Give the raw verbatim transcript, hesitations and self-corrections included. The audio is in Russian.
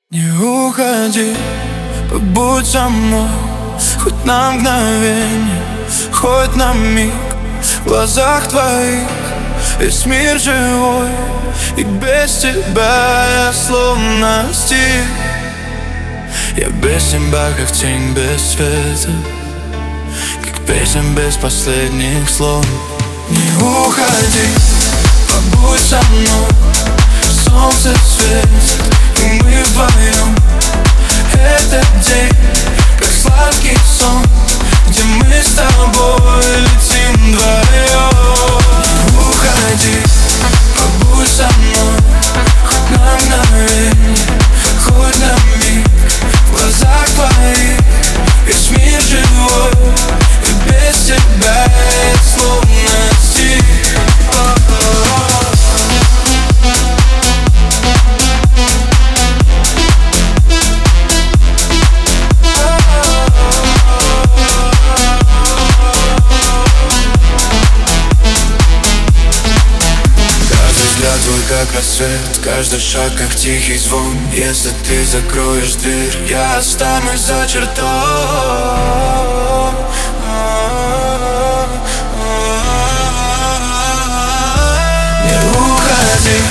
Не уходи, побудь со мной, хоть на мгновение, хоть на миг. В глазах твоих весь мир живой, и без тебя я словно стих. Я без тебя, как тень без света, как песня без последних слов. Не уходи, побудь со мной, солнце светит, и мы вдвоем. Этот день, как сладкий сон, где мы с тобой летим вдвоем. Не уходи, побудь со мной, хоть на мгновение, хоть на миг. В глазах твоих весь мир живой, и без тебя я словно стих. Твой как рассвет, каждый шаг как тихий звон. Если ты закроешь дверь, я останусь за чертой. Не уходи,